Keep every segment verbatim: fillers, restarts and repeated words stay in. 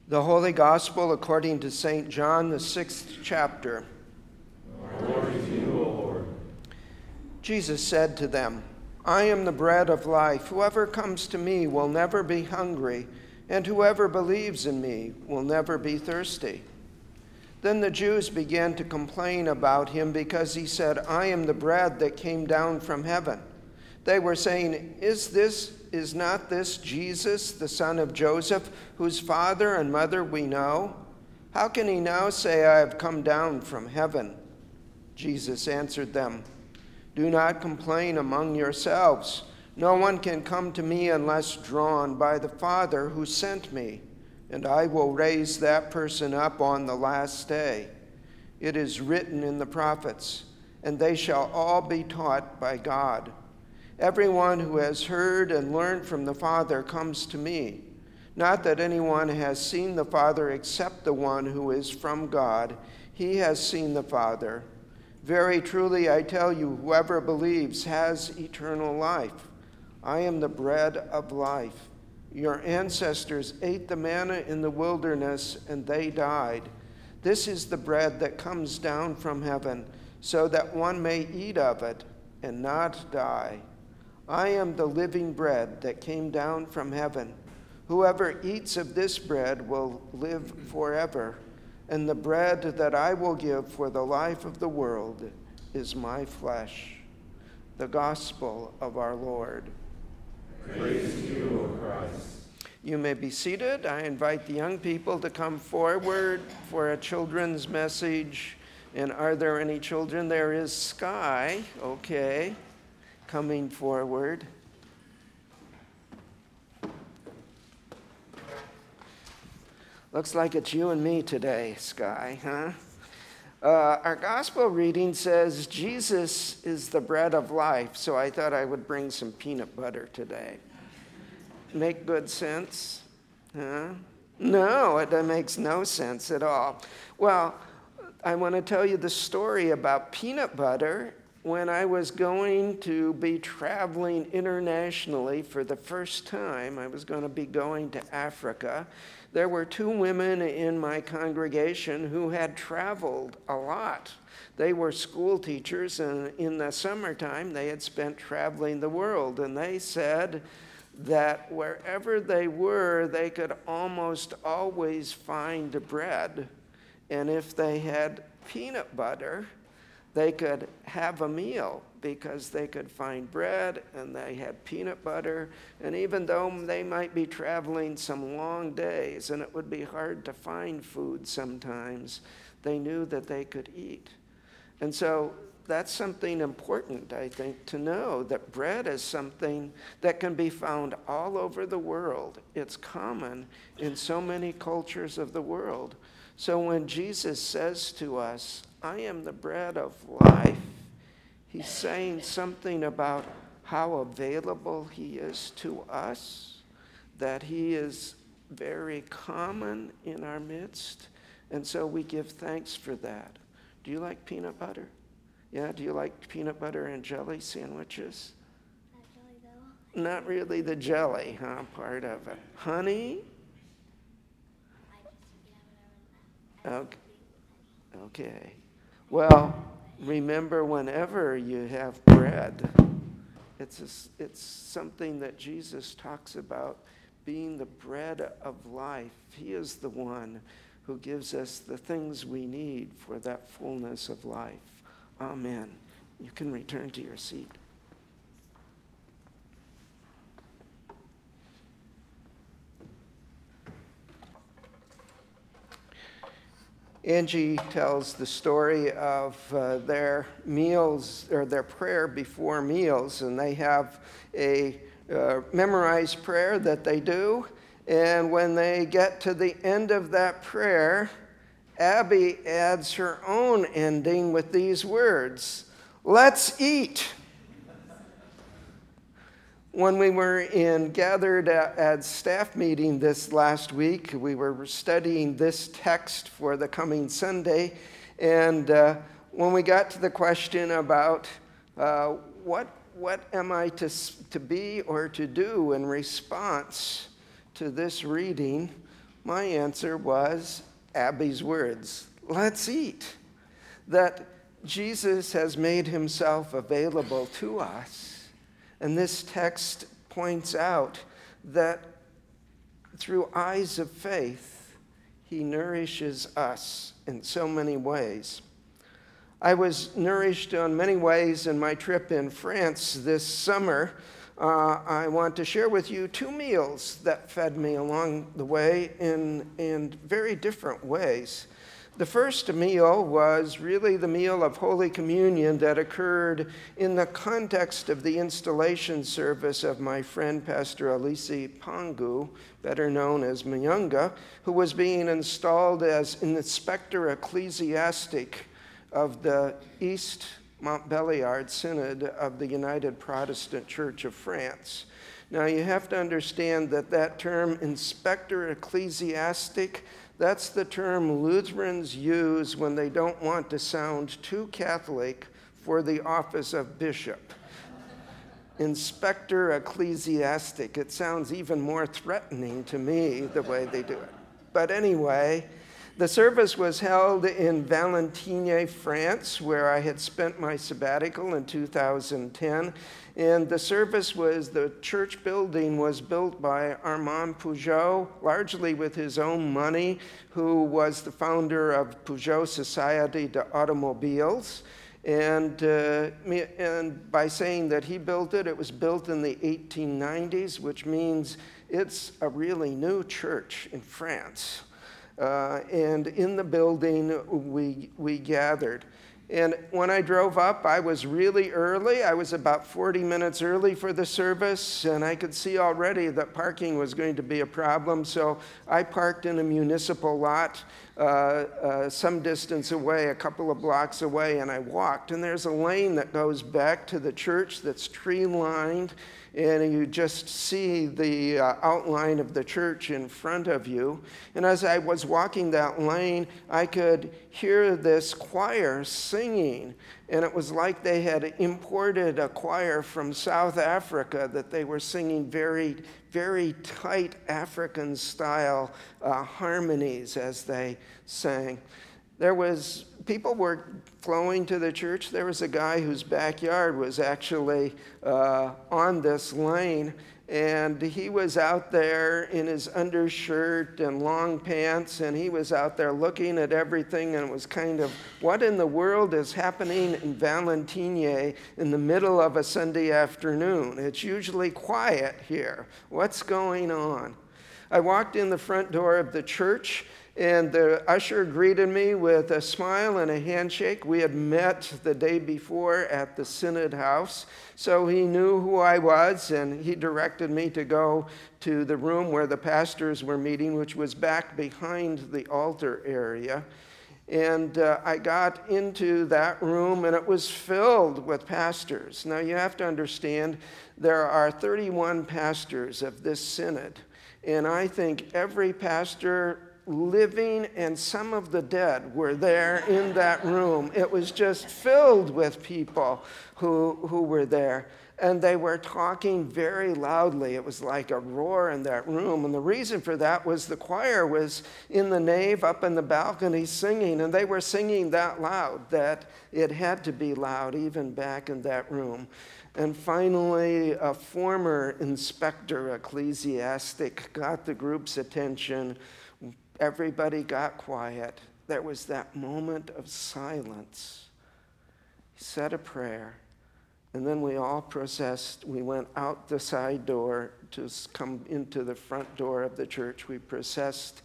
The Holy Gospel according to Saint John, the sixth chapter. Glory to you, O Lord. Jesus said to them, I am the bread of life. Whoever comes to me will never be hungry, and whoever believes in me will never be thirsty. Then the Jews began to complain about him because he said, I am the bread that came down from heaven. They were saying, Is this is not this Jesus, the son of Joseph, whose father and mother we know? How can he now say, I have come down from heaven? Jesus answered them, Do not complain among yourselves. No one can come to me unless drawn by the Father who sent me, and I will raise that person up on the last day. It is written in the prophets, and they shall all be taught by God. Everyone who has heard and learned from the Father comes to me. Not that anyone has seen the Father except the one who is from God. He has seen the Father. Very truly, I tell you, whoever believes has eternal life. I am the bread of life. Your ancestors ate the manna in the wilderness, and they died. This is the bread that comes down from heaven, so that one may eat of it and not die. I am the living bread that came down from heaven. Whoever eats of this bread will live forever, and the bread that I will give for the life of the world is my flesh. The gospel of our Lord. Praise to you, O Christ. You may be seated. I invite the young people to come forward for a children's message. And are there any children? There is Sky, okay, coming forward. Looks like it's you and me today, Sky, huh? Uh, our gospel reading says Jesus is the bread of life, so I thought I would bring some peanut butter today. Make good sense? Huh? No, it makes no sense at all. Well, I want to tell you the story about peanut butter. When I was going to be traveling internationally for the first time, I was going to be going to Africa. There were two women in my congregation who had traveled a lot. They were school teachers, and in the summertime, they had spent traveling the world. And they said that wherever they were, they could almost always find bread. And if they had peanut butter, they could have a meal because they could find bread and they had peanut butter. And even though they might be traveling some long days and it would be hard to find food sometimes, they knew that they could eat. And so that's something important, I think, to know, that bread is something that can be found all over the world. It's common in so many cultures of the world. So when Jesus says to us, I am the bread of life, he's saying something about how available he is to us, that he is very common in our midst, and so we give thanks for that. Do you like peanut butter? Yeah, do you like peanut butter and jelly sandwiches? Not jelly, though. Not really the jelly, huh, part of it. Honey? I just, you can have whatever. Okay. Okay. Well, remember, whenever you have bread, it's a, it's something that Jesus talks about being the bread of life. He is the one who gives us the things we need for that fullness of life. Amen. You can return to your seat. Angie tells the story of uh, their meals, or their prayer before meals, and they have a uh, memorized prayer that they do. And when they get to the end of that prayer, Abby adds her own ending with these words, "Let's eat." When we were in gathered at, at staff meeting this last week, we were studying this text for the coming Sunday, and uh, when we got to the question about uh, what what am I to to be or to do in response to this reading, my answer was Abby's words, let's eat. That Jesus has made himself available to us. And this text points out that through eyes of faith, he nourishes us in so many ways. I was nourished in many ways in my trip in France this summer. Uh, I want to share with you two meals that fed me along the way in, in very different ways. The first meal was really the meal of Holy Communion that occurred in the context of the installation service of my friend Pastor Alisi Pangu, better known as Mayunga, who was being installed as an inspector ecclesiastic of the East Montbéliard Synod of the United Protestant Church of France. Now you have to understand that that term, inspector ecclesiastic, that's the term Lutherans use when they don't want to sound too Catholic for the office of bishop. Inspector ecclesiastic, it sounds even more threatening to me the way they do it. But anyway, the service was held in Valentigne, France, where I had spent my sabbatical in two thousand ten. And the service was, the church building was built by Armand Peugeot, largely with his own money, who was the founder of Peugeot Société d'Automobiles. And, uh, and by saying that he built it, it was built in the eighteen nineties, which means it's a really new church in France. Uh, and in the building, we, we gathered. And when I drove up, I was really early. I was about forty minutes early for the service, and I could see already that parking was going to be a problem. So I parked in a municipal lot uh, uh, some distance away, a couple of blocks away, and I walked. And there's a lane that goes back to the church that's tree-lined, and you just see the uh, outline of the church in front of you. And as I was walking that lane, I could hear this choir singing, and it was like they had imported a choir from South Africa, that they were singing very, very tight African-style uh, harmonies as they sang. There was, people were flowing to the church. There was a guy whose backyard was actually uh, on this lane, and he was out there in his undershirt and long pants, and he was out there looking at everything, and it was kind of, what in the world is happening in Valentigne in the middle of a Sunday afternoon? It's usually quiet here. What's going on? I walked in the front door of the church, and the usher greeted me with a smile and a handshake. We had met the day before at the Synod House, so he knew who I was, and he directed me to go to the room where the pastors were meeting, which was back behind the altar area. And uh, I got into that room, and it was filled with pastors. Now, you have to understand, there are thirty-one pastors of this synod, and I think every pastor living and some of the dead were there in that room. It was just filled with people who, who were there. And they were talking very loudly. It was like a roar in that room. And the reason for that was the choir was in the nave up in the balcony singing, and they were singing that loud that it had to be loud even back in that room. And finally, a former inspector ecclesiastic got the group's attention. Everybody got quiet. There was that moment of silence. He said a prayer, and then we all processed. We went out the side door to come into the front door of the church. We processed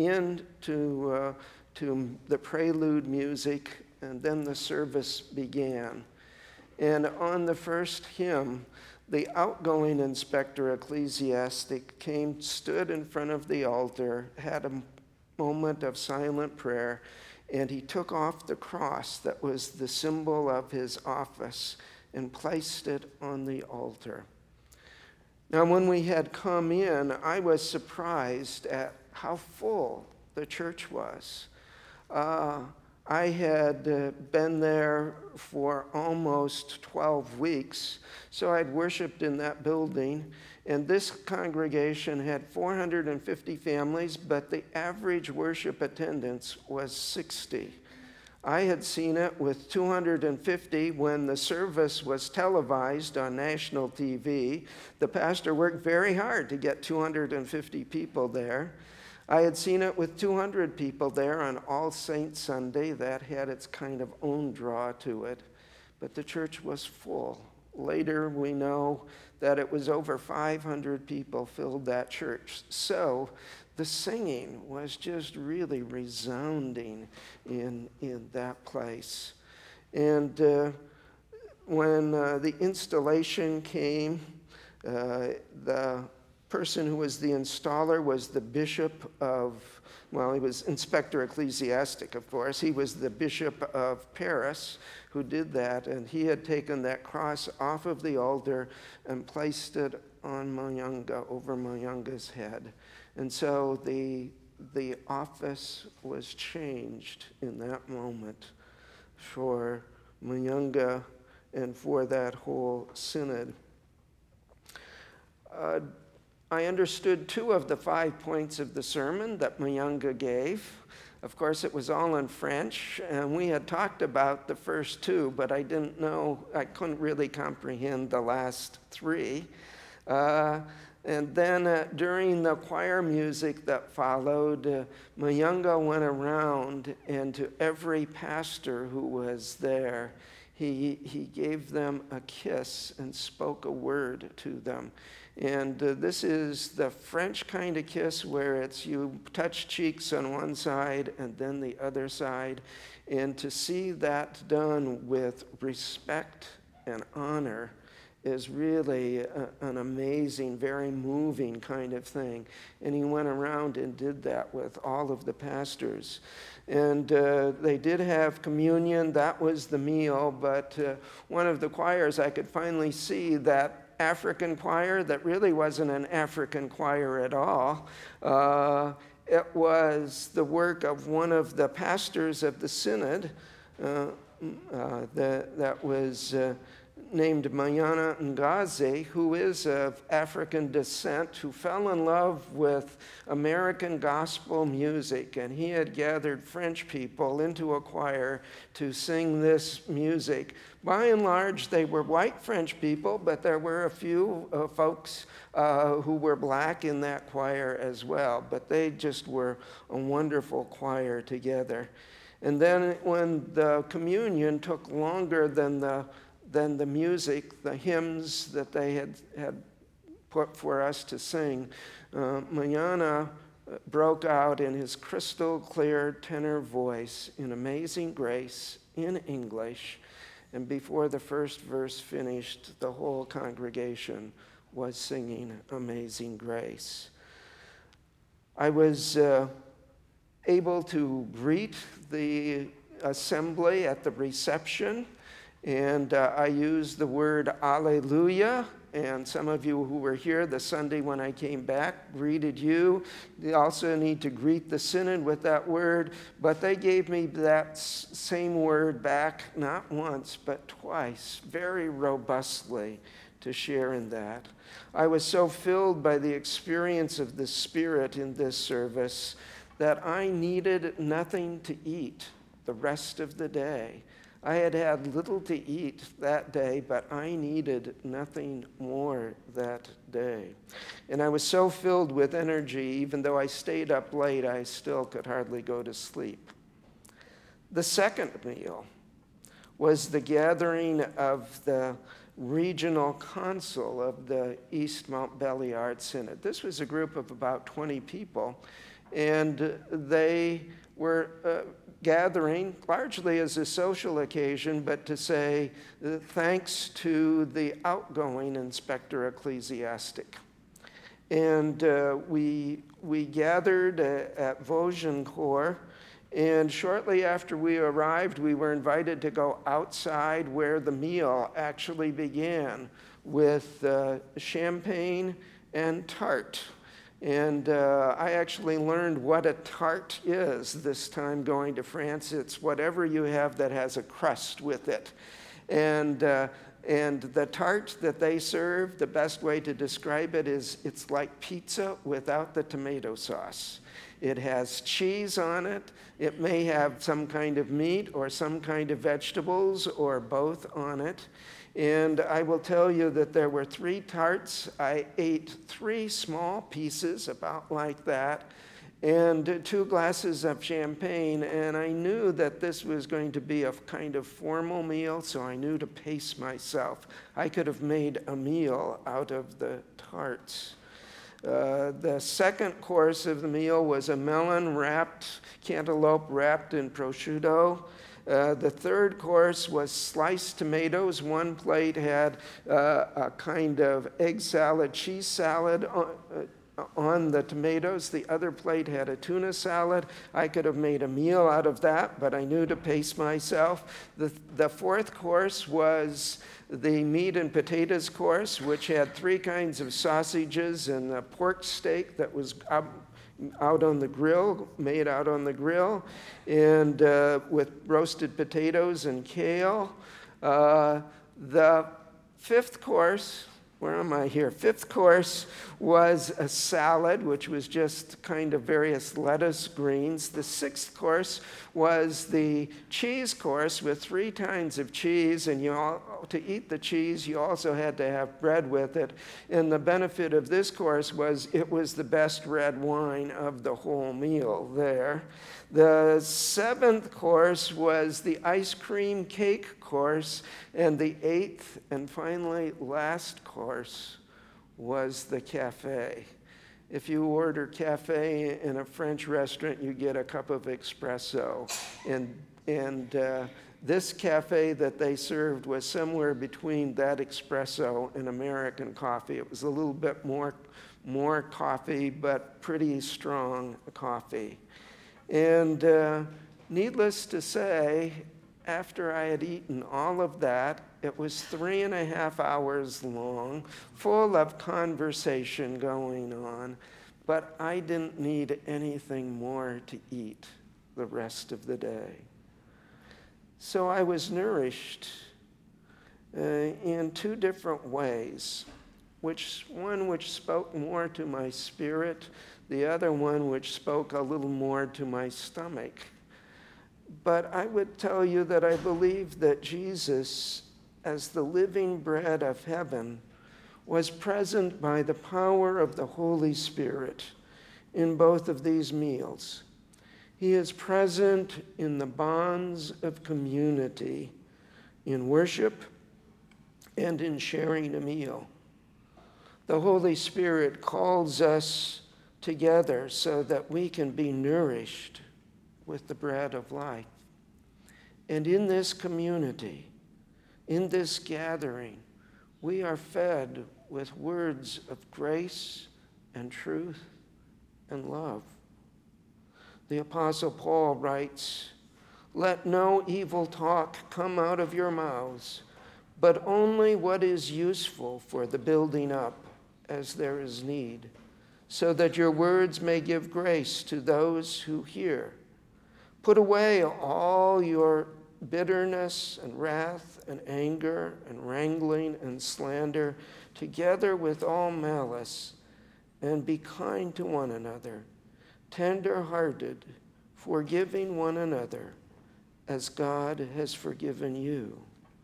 into uh, to the prelude music, and then the service began. And on the first hymn, the outgoing inspector ecclesiastic came, stood in front of the altar, had a moment of silent prayer, and he took off the cross that was the symbol of his office and placed it on the altar. Now, when we had come in, I was surprised at how full the church was. Uh, I had uh, been there for almost twelve weeks, so I'd worshiped in that building, and this congregation had four hundred fifty families, but the average worship attendance was sixty. I had seen it with two hundred fifty when the service was televised on national T V. The pastor worked very hard to get two hundred fifty people there. I had seen it with two hundred people there on All Saints Sunday. That had its kind of own draw to it, but the church was full. Later, we know that it was over five hundred people filled that church. So the singing was just really resounding in, in that place. And uh, when uh, the installation came, uh, the person who was the installer was the bishop of, well, he was inspector ecclesiastic, of course. He was the bishop of Paris who did that, and he had taken that cross off of the altar and placed it on Mayunga, over Mayunga's head. And so the, the office was changed in that moment for Mayunga and for that whole synod. Uh, I understood two of the five points of the sermon that Mayunga gave. Of course, it was all in French, and we had talked about the first two, but I didn't know, I couldn't really comprehend the last three. Uh, and then uh, during the choir music that followed, uh, Mayunga went around, and to every pastor who was there, he, he gave them a kiss and spoke a word to them. And uh, this is the French kind of kiss where it's you touch cheeks on one side and then the other side. And to see that done with respect and honor is really a, an amazing, very moving kind of thing. And he went around and did that with all of the pastors. And uh, they did have communion. That was the meal. But uh, one of the choirs, I could finally see that African choir that really wasn't an African choir at all. Uh, it was the work of one of the pastors of the synod uh, uh, that, that was uh, named Mayana Ngaze, who is of African descent, who fell in love with American gospel music, and he had gathered French people into a choir to sing this music. By and large, they were white French people, but there were a few uh, folks uh, who were black in that choir as well, but they just were a wonderful choir together. And then when the communion took longer than the than the music, the hymns that they had, had put for us to sing, uh, Mayana broke out in his crystal clear tenor voice in Amazing Grace in English, and before the first verse finished, the whole congregation was singing Amazing Grace. I was uh, able to greet the assembly at the reception, and uh, I used the word Alleluia, and some of you who were here the Sunday when I came back greeted you. They also need to greet the synod with that word, but they gave me that s- same word back, not once, but twice, very robustly to share in that. I was so filled by the experience of the Spirit in this service that I needed nothing to eat the rest of the day. I had had little to eat that day, but I needed nothing more that day. And I was so filled with energy, even though I stayed up late, I still could hardly go to sleep. The second meal was the gathering of the regional council of the East Mount Béliard Synod. This was a group of about twenty people, and they were uh, gathering largely as a social occasion, but to say uh, thanks to the outgoing inspector ecclesiastic. And uh, we, we gathered uh, at Vosgencourt, and shortly after we arrived, we were invited to go outside where the meal actually began with uh, champagne and tart. And uh, I actually learned what a tart is this time going to France. It's whatever you have that has a crust with it. And, uh, and the tart that they serve, the best way to describe it is it's like pizza without the tomato sauce. It has cheese on it. It may have some kind of meat or some kind of vegetables or both on it. And I will tell you that there were three tarts. I ate three small pieces, about like that, and two glasses of champagne. And I knew that this was going to be a kind of formal meal, so I knew to pace myself. I could have made a meal out of the tarts. Uh, the second course of the meal was a melon wrapped, cantaloupe wrapped in prosciutto. Uh, the third course was sliced tomatoes. One plate had uh, a kind of egg salad, cheese salad on, uh, on the tomatoes. The other plate had a tuna salad. I could have made a meal out of that, but I knew to pace myself. The, the fourth course was the meat and potatoes course, which had three kinds of sausages and a pork steak that was out, out on the grill, made out on the grill, and uh, with roasted potatoes and kale. Uh, the fifth course, where am I here? Fifth course was a salad, which was just kind of various lettuce greens. The sixth course was the cheese course with three kinds of cheese, and you all, to eat the cheese, you also had to have bread with it. And the benefit of this course was it was the best red wine of the whole meal there. The seventh course was the ice cream cake course, and the eighth and finally last course was the cafe. If you order cafe in a French restaurant, you get a cup of espresso. And, and uh, this cafe that they served was somewhere between that espresso and American coffee. It was a little bit more, more coffee, but pretty strong coffee. And uh, needless to say, after I had eaten all of that, it was three and a half hours long, full of conversation going on, but I didn't need anything more to eat the rest of the day. So I was nourished uh, in two different ways, which one which spoke more to my spirit, the other one which spoke a little more to my stomach. But I would tell you that I believe that Jesus, as the living bread of heaven, was present by the power of the Holy Spirit in both of these meals. He is present in the bonds of community, in worship, and in sharing a meal. The Holy Spirit calls us together so that we can be nourished with the bread of life. And in this community, in this gathering, we are fed with words of grace and truth and love. The Apostle Paul writes, "Let no evil talk come out of your mouths, but only what is useful for the building up as there is need, so that your words may give grace to those who hear. Put away all your bitterness and wrath and anger and wrangling and slander, together with all malice, and be kind to one another, tender-hearted, forgiving one another, as God has forgiven you."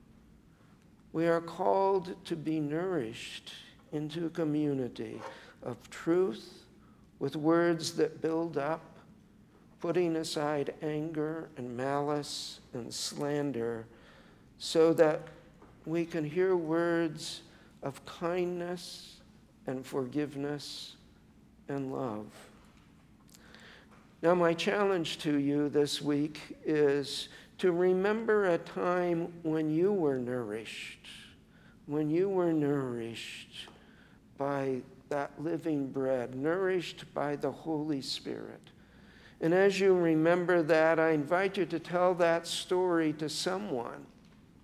We are called to be nourished into a community of truth with words that build up, putting aside anger and malice and slander, so that we can hear words of kindness and forgiveness and love. Now, my challenge to you this week is to remember a time when you were nourished, when you were nourished by that living bread, nourished by the Holy Spirit. And as you remember that, I invite you to tell that story to someone.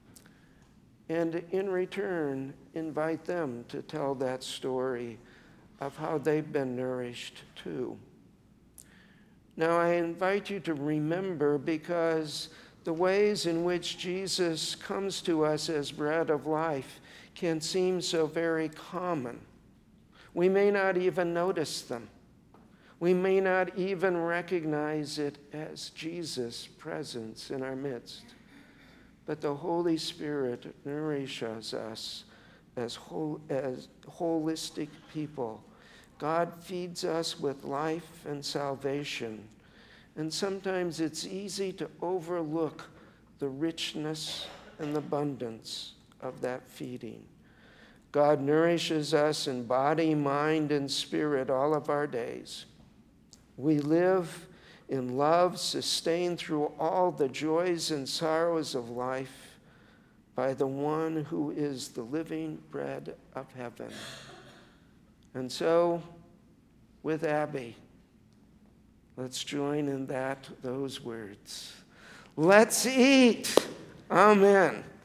And in return, invite them to tell that story of how they've been nourished too. Now, I invite you to remember, because the ways in which Jesus comes to us as bread of life can seem so very common. We may not even notice them. We may not even recognize it as Jesus' presence in our midst. But the Holy Spirit nourishes us as, whole, as holistic people. God feeds us with life and salvation. And sometimes it's easy to overlook the richness and the abundance of that feeding. God nourishes us in body, mind, and spirit all of our days. We live in love, sustained through all the joys and sorrows of life by the one who is the living bread of heaven. And so, with Abby, let's join in that, those words. Let's eat. Amen.